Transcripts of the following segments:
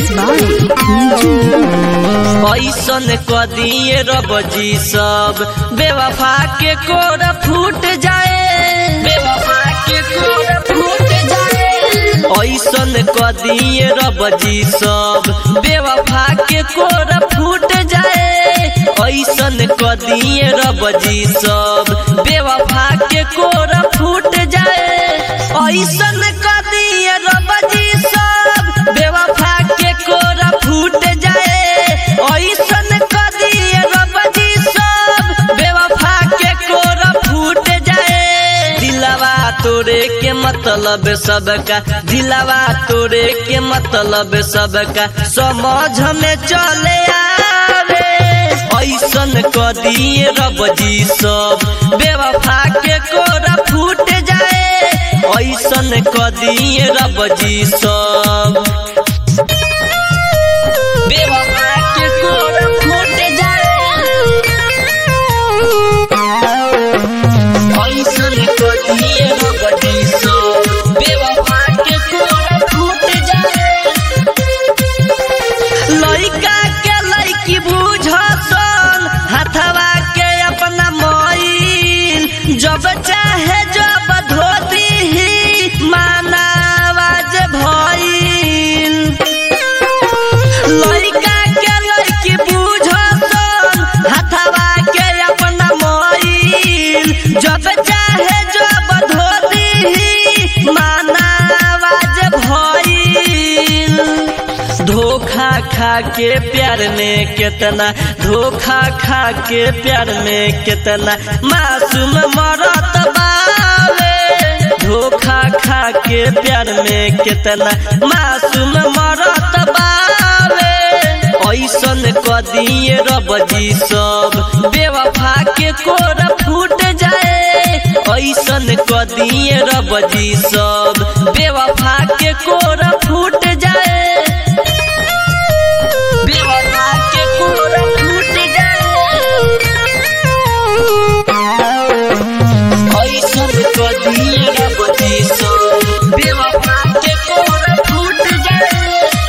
ऐसन कदिए रब जी सब बेवफा के कोर फूट जाए, बेवफा के कोर फूट जाए। ऐसन कदिए रब जी सब बेवफा के कोर फूट जाए, ऐसन कदिए रब जी सब बेवफा के कोर फूट जाए। ऐसन कदिए रब जी सब बेवफा के कोर फूट जाए, ऐसन कदिए रब जी सब बेवफा के कोर फूट जाए। दिलवा तोरे के मतलब सबका, दिलवा तोरे के मतलब सबका समझ में चले आवे। ऐसन कदिए रब जी सब बेवफा के कोर फूट जाए, ऐसन कदिए रब जी सब बेवफा के कोर फूट जाए, ऐसन कदिए रब जी सब बेवफा के कोर फूट जाए। लइका के लइकी बुझसन हथवा के अपना मोइल, जब चाहे जब धोती ही मानावाज भइल। लइका के लइकी बुझसन हथवा के अपना मोइल, जब चाहे जब धोती ही मानावाज भइल। धोखा खा के प्यार में कितना, धोखा खा के प्यार में कितना मासूम मरत बावे। धोखा खा के प्यार में कितना मासूम मरत बावे। ऐसन कदिए रब जी सब बेवफा के कोर फूट जाए, ऐसन कदिए रब जी सब बेवफा के कोर फूट जाए, बेवफा के कोर फूट जाए। ऐसन कदिए रब जी सब बेवफा के कोर फूट जाए।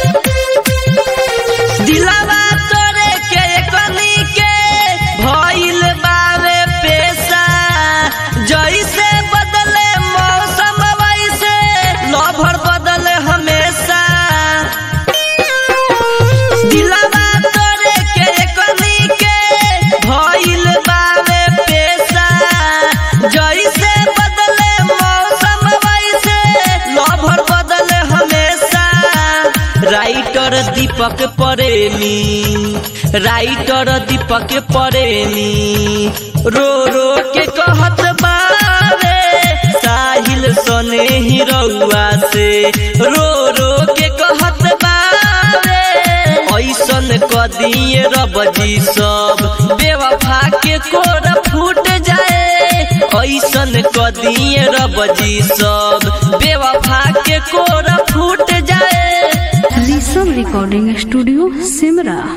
दिलवा तोरे के कनी के भइल बावे पेशा, जैसे बदले मौसम वैसे लभर बदले हमेशा। दिलवा तोरे के कनी के भइल बावे पेशा, जैसे बदले मौसम वैसे लभर बदले हमेशा। राइटर दीपक प्रेमी, राइटर दीपक प्रेमी रो रो के कहत बावे। साहिल सने ही रउआ से रो रो के कहत बावे। ऐसन कदिए रब जी सब बेवफा के कोर फूट जाए, ऐसन कदिए रब जी सब बेवफा के कोर फूट जाए। Recording studio Simra.